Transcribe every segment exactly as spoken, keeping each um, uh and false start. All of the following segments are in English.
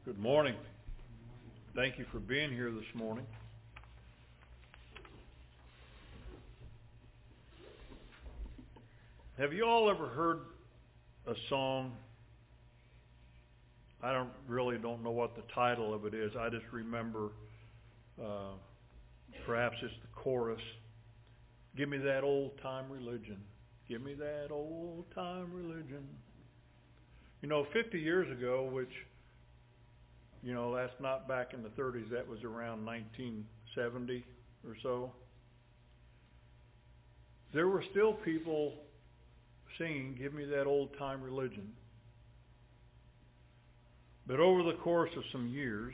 Good morning. Thank you for being here this morning. Have you all ever heard a song? I don't really don't know what the title of it is. I just remember uh, perhaps it's the chorus. Give me that old time religion. Give me that old time religion. You know, fifty years ago, which, you know, that's not back in the thirties. That was around nineteen seventy or so. There were still people singing, give me that old time religion. But over the course of some years,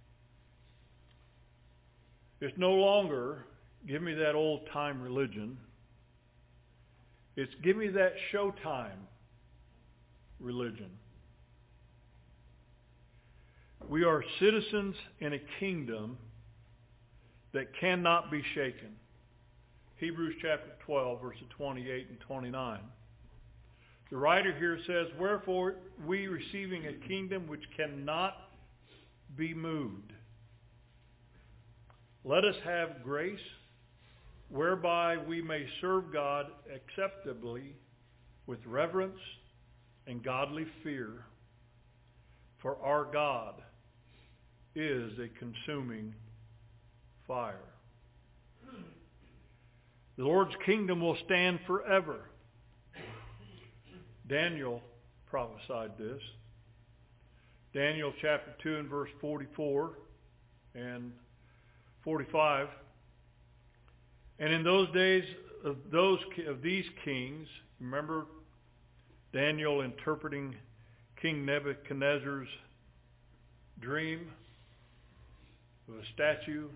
it's no longer give me that old time religion. It's give me that showtime religion. We are citizens in a kingdom that cannot be shaken. Hebrews chapter twelve, verses twenty-eight and twenty-nine. The writer here says, wherefore we receiving a kingdom which cannot be moved, let us have grace whereby we may serve God acceptably with reverence and godly fear, for our God is a consuming fire. The Lord's kingdom will stand forever. Daniel prophesied this. Daniel chapter two and verse forty-four and forty-five. And in those days of those of these kings, remember Daniel interpreting King Nebuchadnezzar's dream of a statue,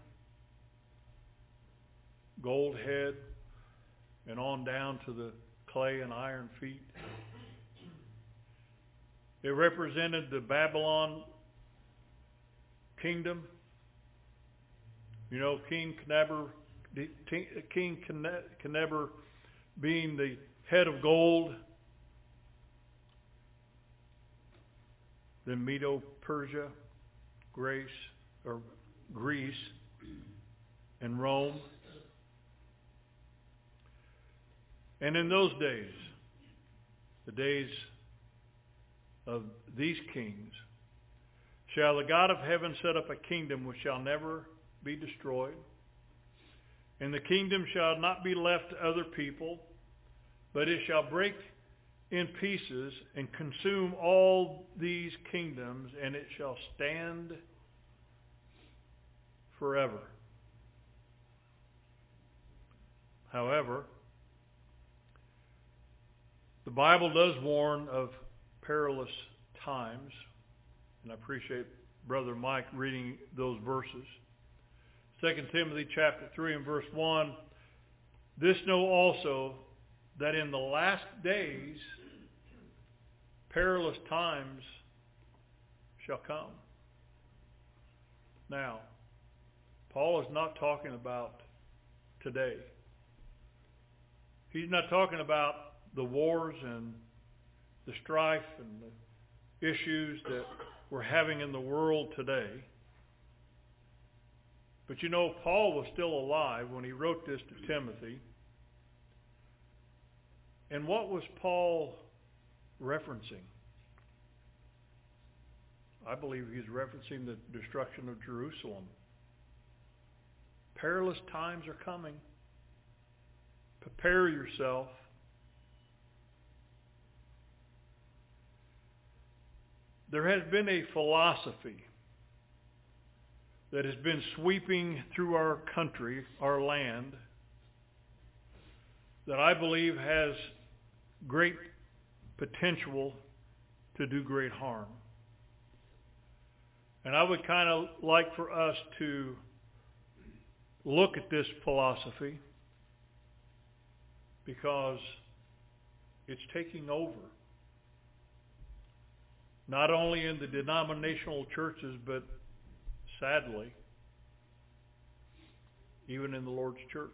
gold head, and on down to the clay and iron feet. It represented the Babylon kingdom. You know, King Nebuchadnezzar, King Nebuchadnezzar being the head of gold. Then Medo-Persia, Grace, or Greece, and Rome. And in those days, the days of these kings, shall the God of heaven set up a kingdom which shall never be destroyed, and the kingdom shall not be left to other people, but it shall break in pieces and consume all these kingdoms, and it shall stand forever. However, the Bible does warn of perilous times, and I appreciate Brother Mike reading those verses. Second Timothy chapter three and verse one, this know also that in the last days perilous times shall come. Now, Paul is not talking about today. He's not talking about the wars and the strife and the issues that we're having in the world today. But you know, Paul was still alive when he wrote this to Timothy. And what was Paul referencing? I believe he's referencing the destruction of Jerusalem. Perilous times are coming. Prepare yourself. There has been a philosophy that has been sweeping through our country, our land, that I believe has great potential to do great harm. And I would kind of like for us to look at this philosophy because it's taking over. Not only in the denominational churches, but sadly, even in the Lord's church.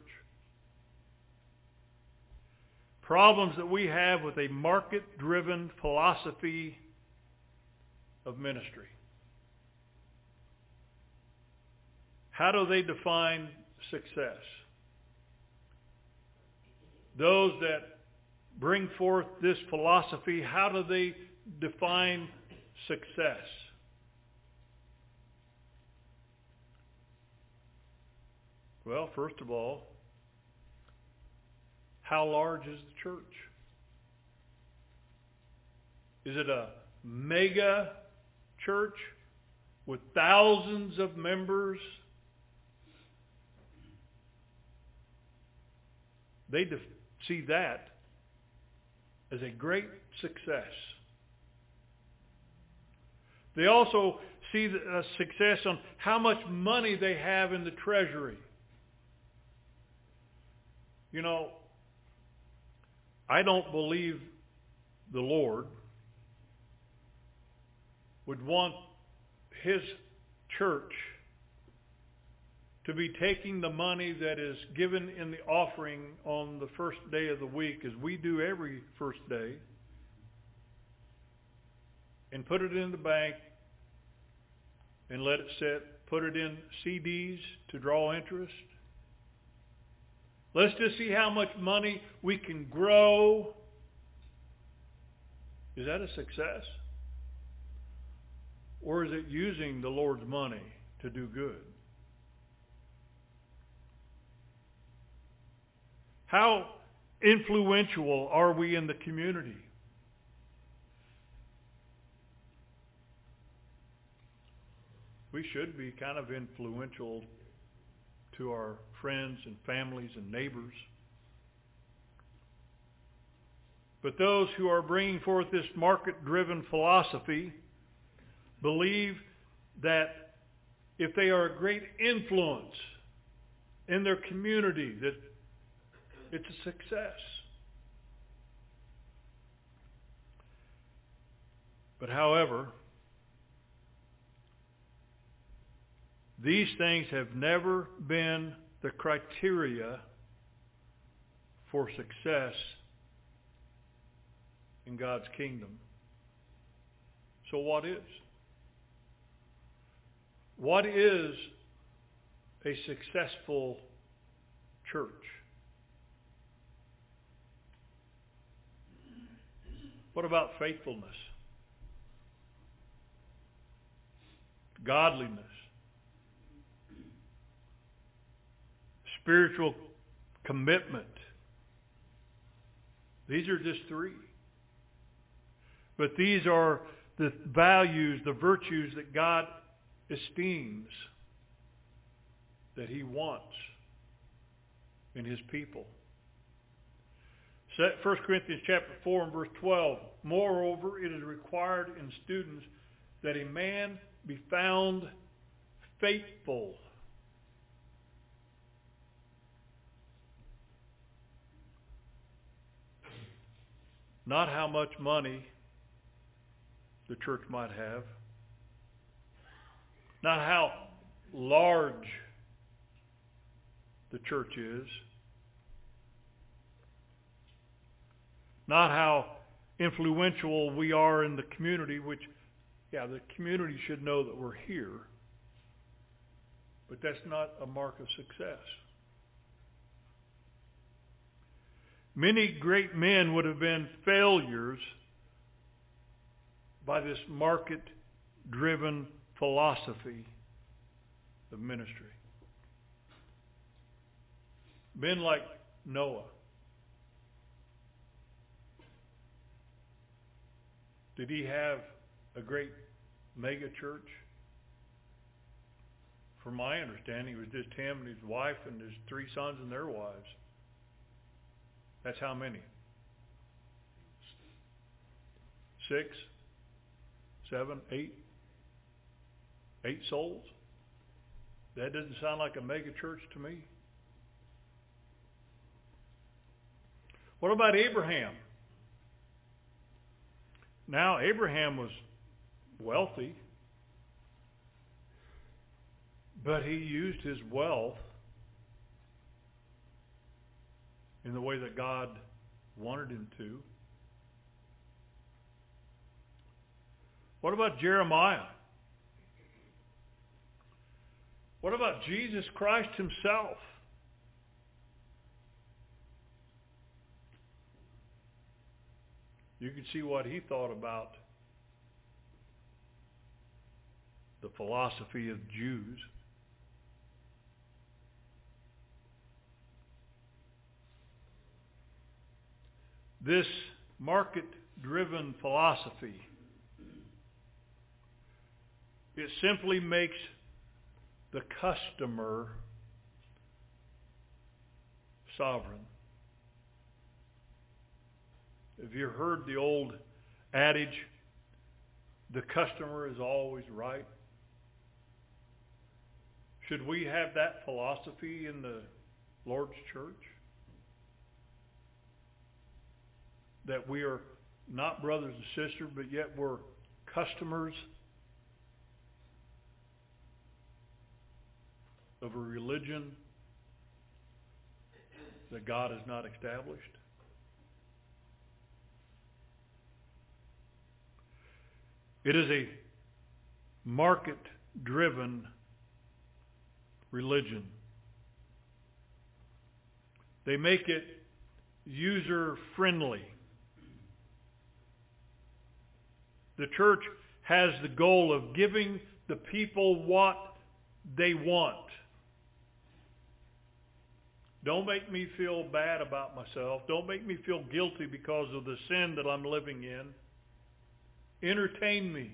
Problems that we have with a market-driven philosophy of ministry. how do they define success? Those that bring forth this philosophy, how do they define success? Well, first of all, how large is the church? Is it a mega church with thousands of members? They def- see that as a great success. They also see the, uh, success on how much money they have in the treasury. You know, I don't believe the Lord would want His church to be taking the money that is given in the offering on the first day of the week, as we do every first day, and put it in the bank and let it sit, put it in C Ds to draw interest. Let's just see how much money we can grow. Is that a success? Or is it using the Lord's money to do good? How influential are we in the community? We should be kind of influential to our friends and families and neighbors. But those who are bringing forth this market-driven philosophy believe that if they are a great influence in their community, that it's a success. But however, these things have never been the criteria for success in God's kingdom. So what is? What is a successful church? What about faithfulness? Godliness? Spiritual commitment? These are just three. But these are the values, the virtues that God esteems, that He wants in His people. First Corinthians chapter four and verse twelve. Moreover, it is required in students that a man be found faithful. Not how much money the church might have. Not how large the church is. Not how influential we are in the community, which, yeah, the community should know that we're here. But that's not a mark of success. Many great men would have been failures by this market-driven philosophy of ministry. Men like Noah. Did he have a great mega church? From my understanding, it was just him and his wife and his three sons and their wives. That's how many? Six? Seven? Eight? Eight souls? That doesn't sound like a mega church to me. What about Abraham? Now, Abraham was wealthy, but he used his wealth in the way that God wanted him to. What about Jeremiah? What about Jesus Christ himself? You can see what he thought about the philosophy of Jews. This market-driven philosophy, it simply makes the customer sovereign. Have you heard the old adage, the customer is always right? Should we have that philosophy in the Lord's church? That we are not brothers and sisters, but yet we're customers of a religion that God has not established? It is a market-driven religion. They make it user-friendly. The church has the goal of giving the people what they want. Don't make me feel bad about myself. Don't make me feel guilty because of the sin that I'm living in. Entertain me.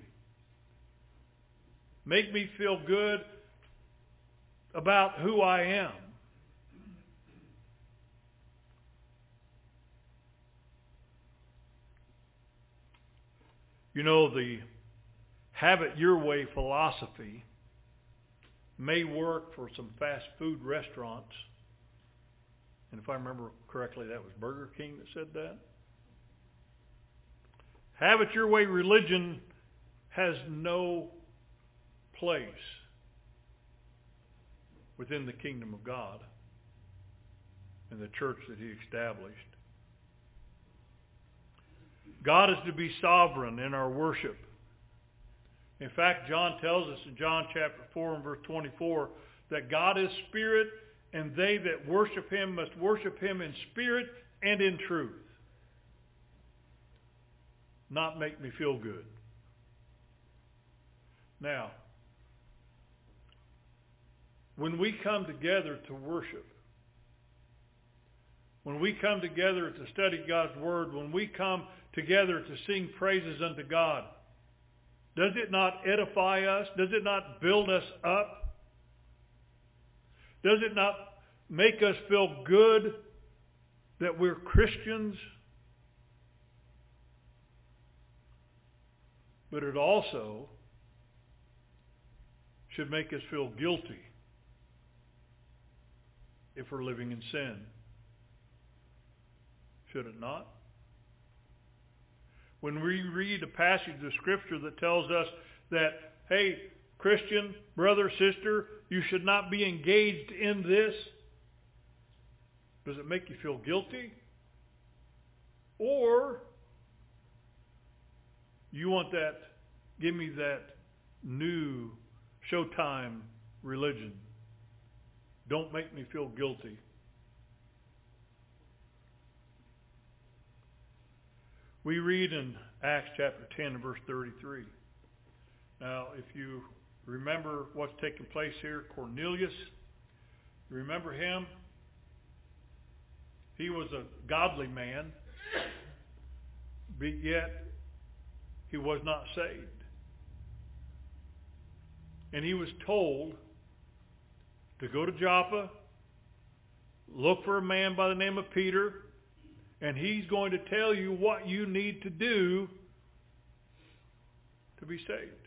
Make me feel good about who I am. You know, the have it your way philosophy may work for some fast food restaurants. And if I remember correctly, that was Burger King that said that. Have it your way religion has no place within the kingdom of God and the church that he established. God is to be sovereign in our worship. In fact, John tells us in John chapter four and verse twenty-four that God is spirit, and they that worship him must worship him in spirit and in truth. Not make me feel good. Now, when we come together to worship, when we come together to study God's Word, when we come together to sing praises unto God, does it not edify us? Does it not build us up? Does it not make us feel good that we're Christians? But it also should make us feel guilty if we're living in sin. Should it not? When we read a passage of Scripture that tells us that, hey, Christian, brother, sister, you should not be engaged in this, does it make you feel guilty? Or you want that, give me that new Showtime religion. Don't make me feel guilty. We read in Acts chapter ten, verse thirty-three. Now, if you remember what's taking place here, Cornelius, you remember him? He was a godly man, but yet he was not saved. And he was told to go to Joppa, look for a man by the name of Peter, and he's going to tell you what you need to do to be saved.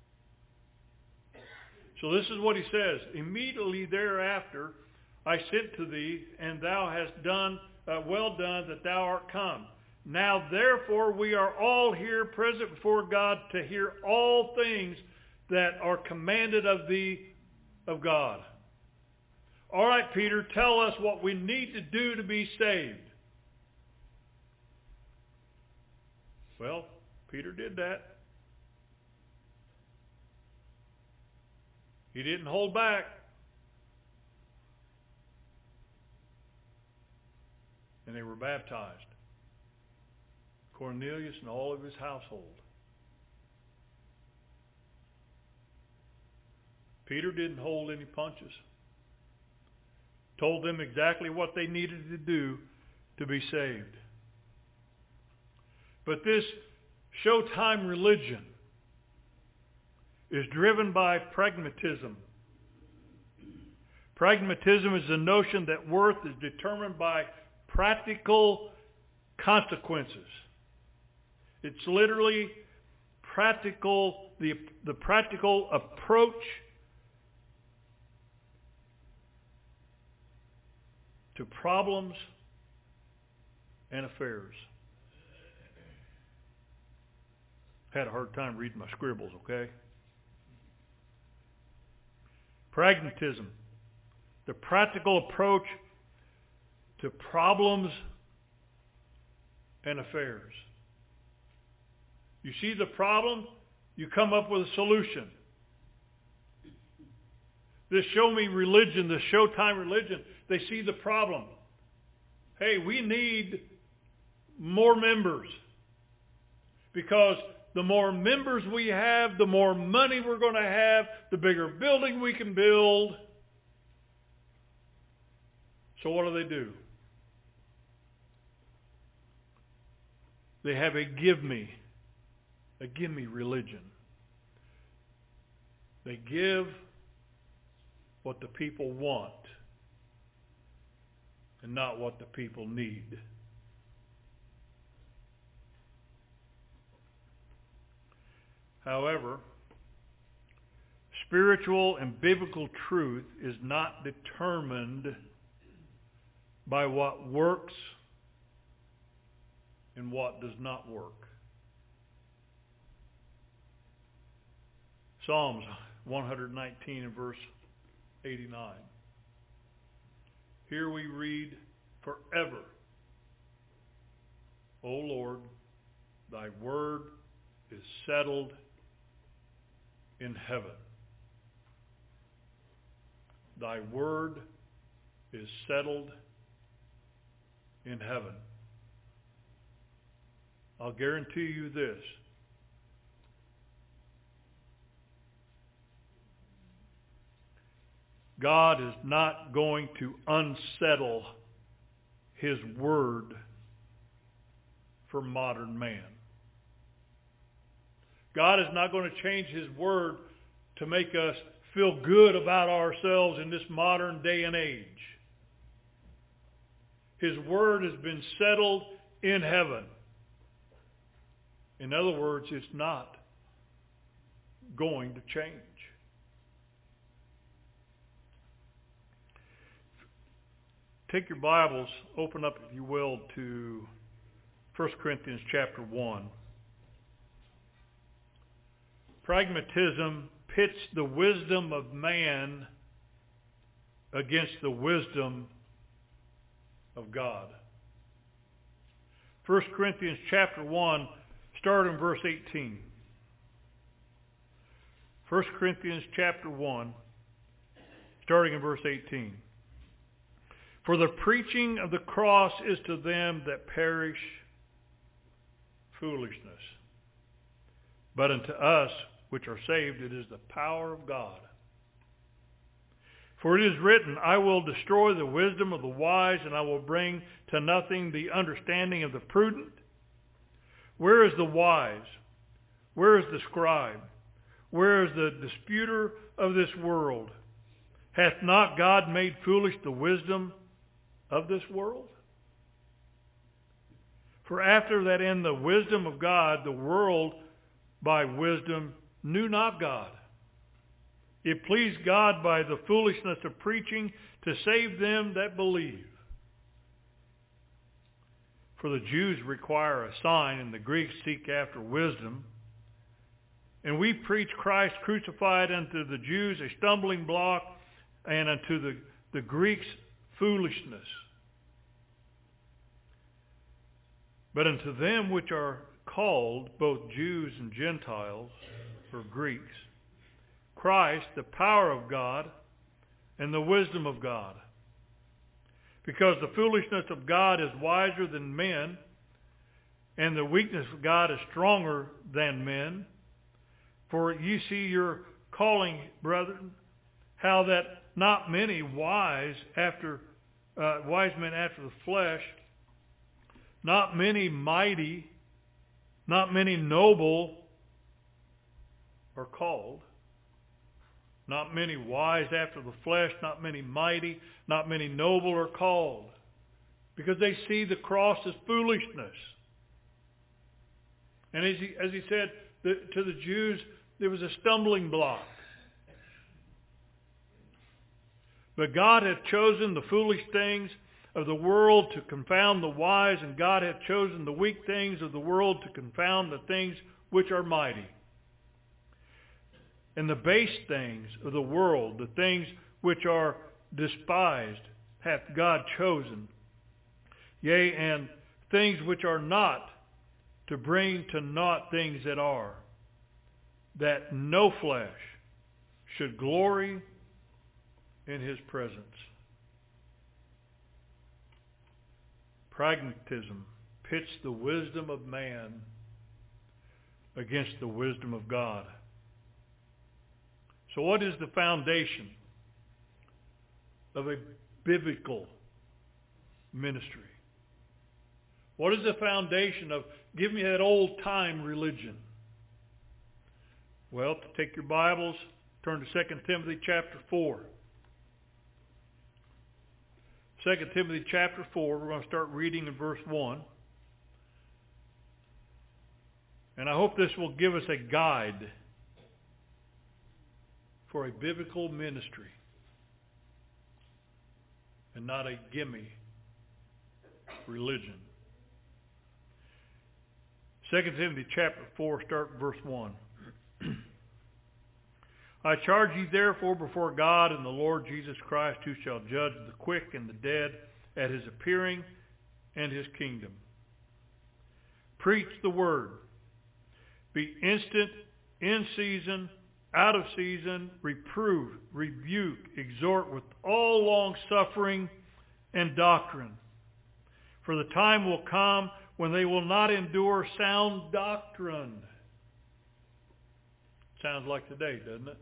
So this is what he says. Immediately thereafter, I sent to thee, and thou hast done, uh, well done that thou art come. Now therefore we are all here present before God to hear all things that are commanded of thee of God. All right, Peter, tell us what we need to do to be saved. Well, Peter did that. He didn't hold back. and they were baptized. Cornelius and all of his household. Peter didn't hold any punches. Told them exactly what they needed to do to be saved. But this Showtime religion is driven by pragmatism. Pragmatism is the notion that worth is determined by practical consequences. It's literally practical, the, the practical approach to problems and affairs. Had a hard time reading my scribbles, okay? Pragmatism, the practical approach to problems and affairs. You see the problem, you come up with a solution. This show me religion, this Showtime religion, they see the problem. Hey, we need more members. Because the more members we have, the more money we're going to have, the bigger building we can build. So what do they do? They have a give me, a give me religion. They give what the people want and not what the people need. However, spiritual and biblical truth is not determined by what works and what does not work. Psalms one nineteen and verse eighty-nine. Here we read, forever, O Lord, thy word is settled in heaven. Thy word is settled in heaven. I'll guarantee you this. God is not going to unsettle his word for modern man. God is not going to change his word to make us feel good about ourselves in this modern day and age. His word has been settled in heaven. In other words, it's not going to change. Take your Bibles, open up, if you will, to First Corinthians chapter one. Pragmatism pits the wisdom of man against the wisdom of God. First Corinthians chapter one, start in verse eighteen. First Corinthians chapter one, starting in verse eighteen. For the preaching of the cross is to them that perish foolishness. But unto us which are saved, it is the power of God. For it is written, I will destroy the wisdom of the wise, and I will bring to nothing the understanding of the prudent. Where is the wise? Where is the scribe? Where is the disputer of this world? Hath not God made foolish the wisdom of this world? For after that in the wisdom of God, the world by wisdom knew not God. It pleased God by the foolishness of preaching to save them that believe. For the Jews require a sign, and the Greeks seek after wisdom. And we preach Christ crucified unto the Jews a stumbling block, and unto the, the Greeks foolishness. But unto them which are called, both Jews and Gentiles, or Greeks, Christ, the power of God, and the wisdom of God. Because the foolishness of God is wiser than men, and the weakness of God is stronger than men. For ye see your calling, brethren, how that not many wise after uh, wise men after the flesh, not many mighty, not many noble are called. Not many wise after the flesh, not many mighty, not many noble are called. Because they see the cross as foolishness. And as he, as he said the, to the Jews, there was a stumbling block. But God hath chosen the foolish things of the world to confound the wise, and God hath chosen the weak things of the world to confound the things which are mighty. And the base things of the world, the things which are despised, hath God chosen. Yea, and things which are not, to bring to naught things that are, that no flesh should glory in his presence. Pragmatism pits the wisdom of man against the wisdom of God. So what is the foundation of a biblical ministry? What is the foundation of, give me that old-time religion? Well, to take your Bibles, turn to Second Timothy chapter four. Second Timothy chapter four, we're going to start reading in verse one. And I hope this will give us a guide for a biblical ministry and not a gimme religion. Second Timothy chapter four, start verse one. I charge ye therefore before God and the Lord Jesus Christ, who shall judge the quick and the dead at his appearing and his kingdom. Preach the word. Be instant, in season, out of season, reprove, rebuke, exhort with all long-suffering and doctrine. For the time will come when they will not endure sound doctrine. Sounds like today, doesn't it?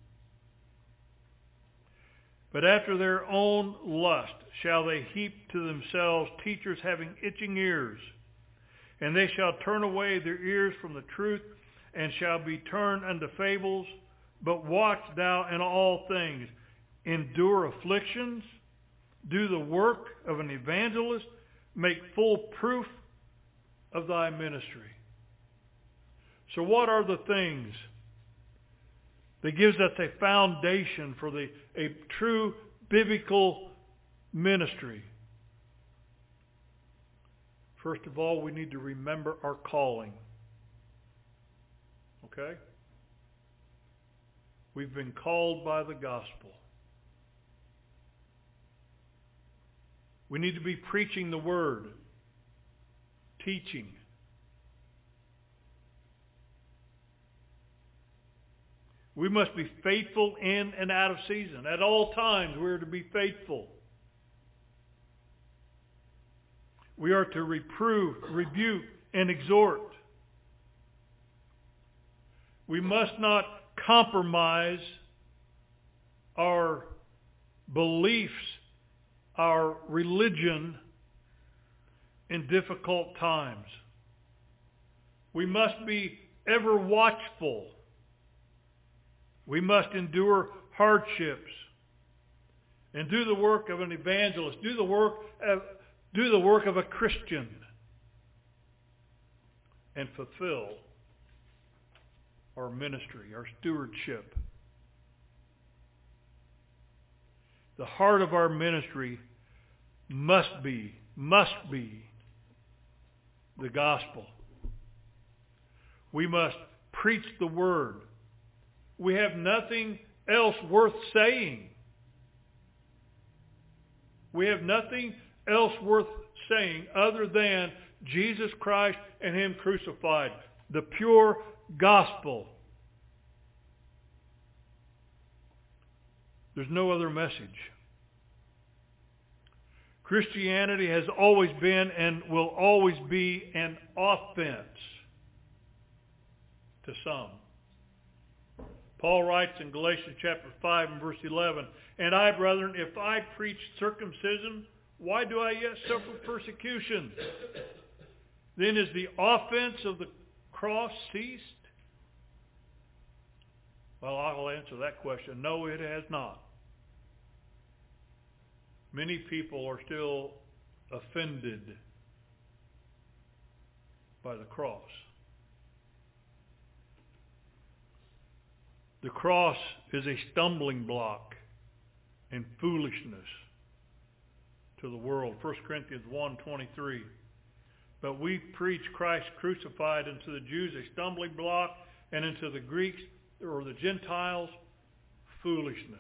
But after their own lust shall they heap to themselves teachers having itching ears. And they shall turn away their ears from the truth, and shall be turned unto fables. But watch thou in all things, endure afflictions, do the work of an evangelist, make full proof of thy ministry. So what are the things that gives us a foundation for the a true biblical ministry? First of all, we need to remember our calling. Okay? We've been called by the gospel. We need to be preaching the word, teaching. We must be faithful in and out of season. At all times we are to be faithful. We are to reprove, rebuke, and exhort. We must not compromise our beliefs, our religion in difficult times. We must be ever watchful. We must endure hardships and do the work of an evangelist, do the work of, do the work of a Christian, and fulfill our ministry, our stewardship. The heart of our ministry must be, must be the gospel. We must preach the word. We have nothing else worth saying. We have nothing else worth saying other than Jesus Christ and Him crucified. The pure gospel. There's no other message. Christianity has always been and will always be an offense to some. Paul writes in Galatians chapter five and verse eleven, "And I, brethren, if I preach circumcision, why do I yet suffer persecution? Then is the offense of the cross ceased?" Well, I'll answer that question. No, it has not. Many people are still offended by the cross. The cross is a stumbling block and foolishness to the world. First Corinthians one twenty-three. But we preach Christ crucified, unto the Jews a stumbling block, and unto the Greeks or the Gentiles foolishness.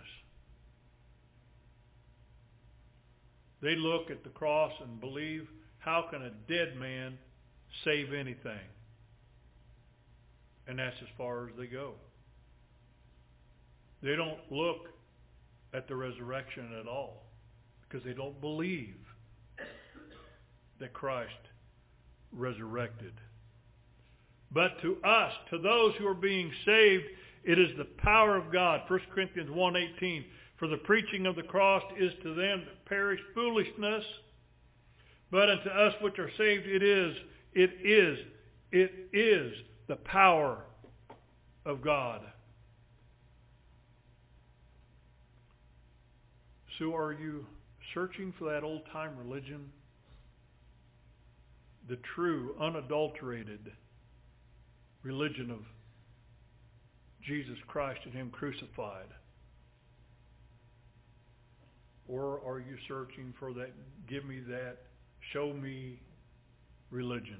They look at the cross and believe, how can a dead man save anything? And that's as far as they go. They don't look at the resurrection at all because they don't believe that Christ resurrected. But to us, to those who are being saved, it is the power of God. First Corinthians one eighteen. For the preaching of the cross is to them that perish foolishness, but unto us which are saved it is, it is, it is the power of God. So are you searching for that old-time religion? The true, unadulterated religion of Jesus Christ and Him crucified? Or are you searching for that, give me that, show me religion?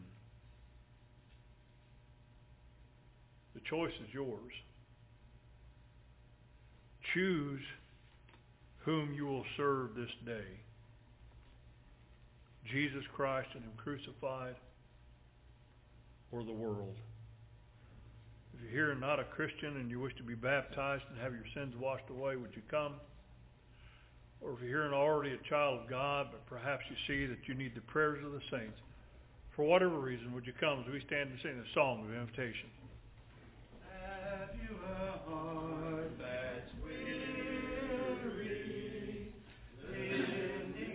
The choice is yours. Choose whom you will serve this day. Jesus Christ and Him crucified, or the world. If you're here and not a Christian and you wish to be baptized and have your sins washed away, would you come? Or if you're here and already a child of God, but perhaps you see that you need the prayers of the saints, for whatever reason, would you come as we stand and sing a song of invitation?